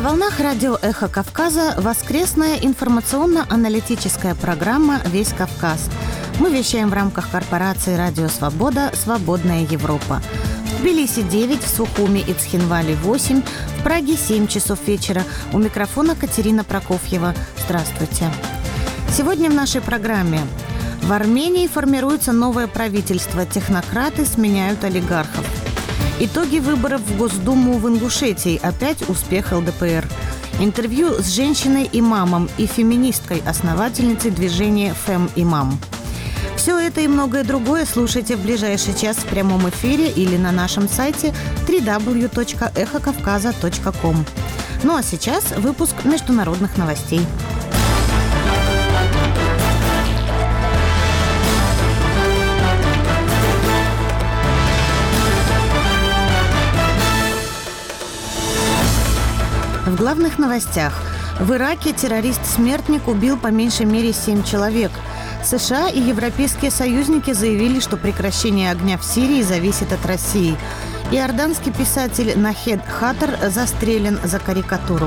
волнах радио «Эхо Кавказа» воскресная информационно-аналитическая программа «Весь Кавказ». Мы вещаем в рамках корпорации «Радио Свобода. Свободная Европа». В Тбилиси 9, в Сухуми и Цхинвале 8, в Праге 7 часов вечера. У микрофона Катерина Прокофьева. Здравствуйте. Сегодня в нашей программе: в Армении формируется новое правительство, технократы сменяют олигархов. Итоги выборов в Госдуму в Ингушетии, опять успех ЛДПР. Интервью с женщиной-имамом и феминисткой, основательницей движения «Фем-имам». Все это и многое другое слушайте в ближайший час в прямом эфире или на нашем сайте www.эхокавказа.ком. Ну а сейчас выпуск международных новостей. В главных новостях. В Ираке террорист-смертник убил по меньшей мере 7 человек. США и европейские союзники заявили, что прекращение огня в Сирии зависит от России. Иорданский писатель Нахед Хатар застрелен за карикатуру.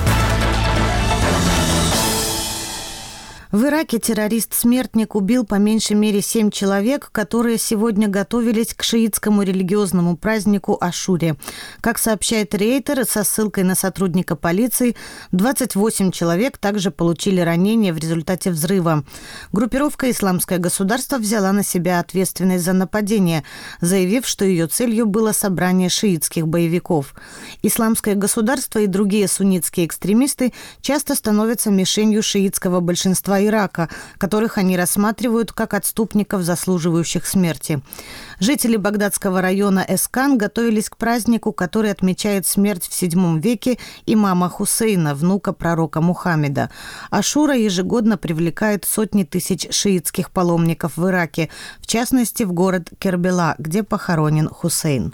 В Ираке террорист-смертник убил по меньшей мере 7 человек, которые сегодня готовились к шиитскому религиозному празднику Ашуре. Как сообщает Рейтер со ссылкой на сотрудника полиции, 28 человек также получили ранения в результате взрыва. Группировка «Исламское государство» взяла на себя ответственность за нападение, заявив, что ее целью было собрание шиитских боевиков. «Исламское государство» и другие суннитские экстремисты часто становятся мишенью шиитского большинства Ирака, которых они рассматривают как отступников, заслуживающих смерти. Жители багдадского района Эскан готовились к празднику, который отмечает смерть в VII веке имама Хусейна, внука пророка Мухаммеда. Ашура ежегодно привлекает сотни тысяч шиитских паломников в Ираке, в частности в город Кербела, где похоронен Хусейн.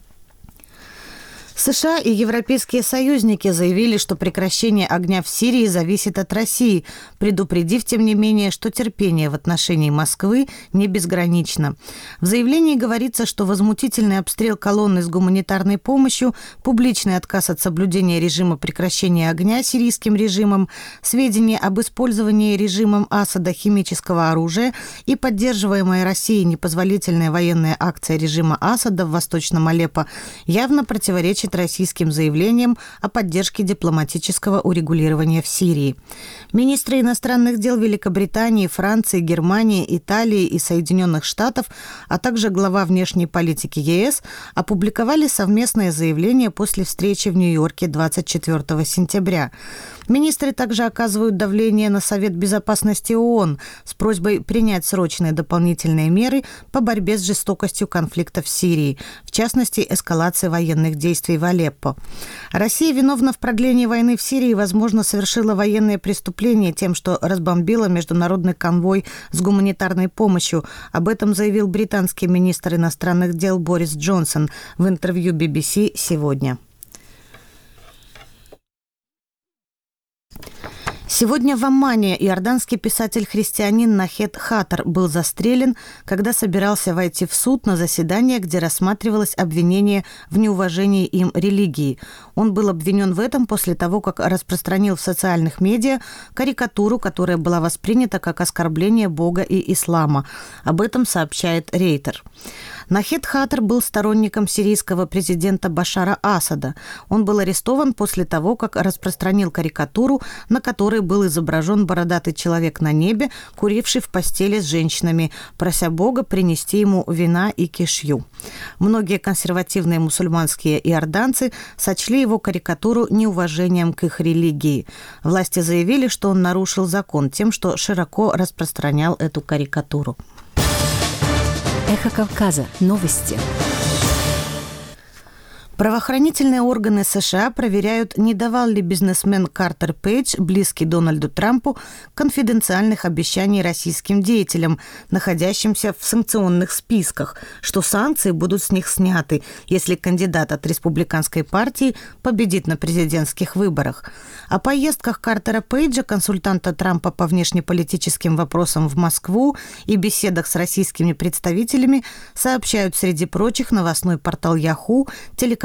США и европейские союзники заявили, что прекращение огня в Сирии зависит от России, предупредив, тем не менее, что терпение в отношении Москвы не безгранично. В заявлении говорится, что возмутительный обстрел колонны с гуманитарной помощью, публичный отказ от соблюдения режима прекращения огня сирийским режимом, сведения об использовании режимом Асада химического оружия и поддерживаемая Россией непозволительная военная акция режима Асада в Восточном Алеппо явно противоречит российским заявлениям о поддержке дипломатического урегулирования в Сирии. Министры иностранных дел Великобритании, Франции, Германии, Италии и Соединенных Штатов, а также глава внешней политики ЕС опубликовали совместное заявление после встречи в Нью-Йорке 24 сентября. Министры также оказывают давление на Совет безопасности ООН с просьбой принять срочные дополнительные меры по борьбе с жестокостью конфликта в Сирии, в частности, эскалации военных действий в Алеппо. Россия виновна в продлении войны в Сирии и, возможно, совершила военные преступления тем, что разбомбила международный конвой с гуманитарной помощью. Об этом заявил британский министр иностранных дел Борис Джонсон в интервью BBC сегодня. Сегодня в Аммане иорданский писатель-христианин Нахед Хатар был застрелен, когда собирался войти в суд на заседание, где рассматривалось обвинение в неуважении им религии. Он был обвинен в этом после того, как распространил в социальных медиа карикатуру, которая была воспринята как оскорбление Бога и ислама. Об этом сообщает Рейтер. Нахед Хатар был сторонником сирийского президента Башара Асада. Он был арестован после того, как распространил карикатуру, на которой был изображен бородатый человек на небе, куривший в постели с женщинами, прося Бога принести ему вина и кишью. Многие консервативные мусульманские иорданцы сочли его карикатуру неуважением к их религии. Власти заявили, что он нарушил закон тем, что широко распространял эту карикатуру. Эхо Кавказа. Новости. Правоохранительные органы США проверяют, не давал ли бизнесмен Картер Пейдж, близкий Дональду Трампу, конфиденциальных обещаний российским деятелям, находящимся в санкционных списках, что санкции будут с них сняты, если кандидат от республиканской партии победит на президентских выборах. О поездках Картера Пейджа, консультанта Трампа по внешнеполитическим вопросам в Москву, и беседах с российскими представителями сообщают, среди прочих, новостной портал Yahoo, телекомпания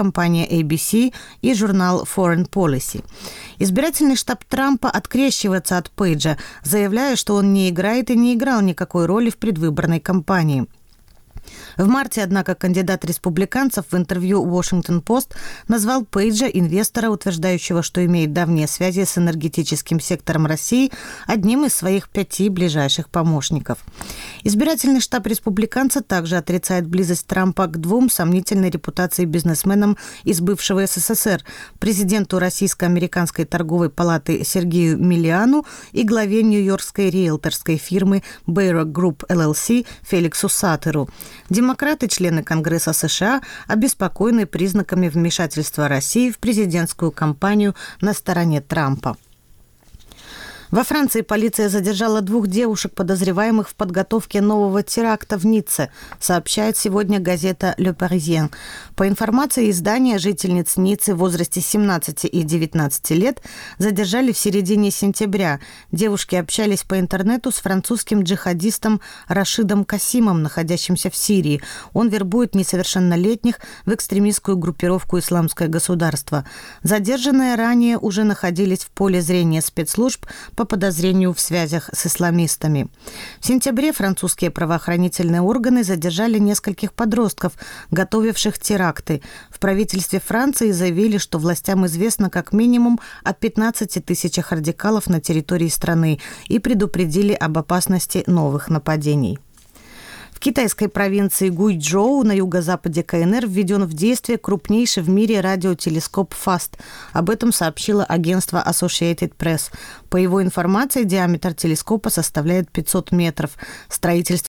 телекомпания ABC и журнал Foreign Policy. Избирательный штаб Трампа открещивается от Пейджа, заявляя, что он не играет и не играл никакой роли в предвыборной кампании. В марте, однако, кандидат республиканцев в интервью «Washington-Post» назвал Пейджа, инвестора, утверждающего, что имеет давние связи с энергетическим сектором России, одним из своих 5 ближайших помощников. Избирательный штаб республиканца также отрицает близость Трампа к 2 сомнительной репутации бизнесменам из бывшего СССР, президенту Российско-американской торговой палаты Сергею Миллиану и главе нью-йоркской риэлторской фирмы Bayrock Group LLC Феликсу Саттеру. Демократы, члены Конгресса США, обеспокоены признаками вмешательства России в президентскую кампанию на стороне Трампа. Во Франции полиция задержала 2 девушек, подозреваемых в подготовке нового теракта в Ницце, сообщает сегодня газета «Le Parisien». По информации издания, жительниц Ниццы в возрасте 17 и 19 лет задержали в середине сентября. Девушки общались по интернету с французским джихадистом Рашидом Касимом, находящимся в Сирии. Он вербует несовершеннолетних в экстремистскую группировку «Исламское государство». Задержанные ранее уже находились в поле зрения спецслужб по подозрению в связях с исламистами. В сентябре французские правоохранительные органы задержали нескольких подростков, готовивших теракты. В правительстве Франции заявили, что властям известно как минимум о 15 тысячах радикалов на территории страны и предупредили об опасности новых нападений. В китайской провинции Гуйчжоу на юго-западе КНР введен в действие крупнейший в мире радиотелескоп FAST. Об этом сообщило агентство Associated Press. По его информации, диаметр телескопа составляет 500 метров. Строительство